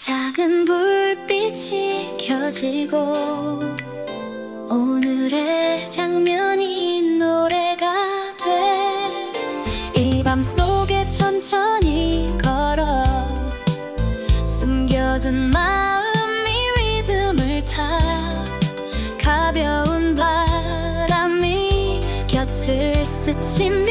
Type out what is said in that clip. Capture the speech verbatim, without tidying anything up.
작은 불빛이 켜지고 오늘의 장면이 노래가 돼. 이 밤 속에 천천히 걸어 숨겨둔 마음이 리듬을 타. 가벼운 바람이 곁을 스치며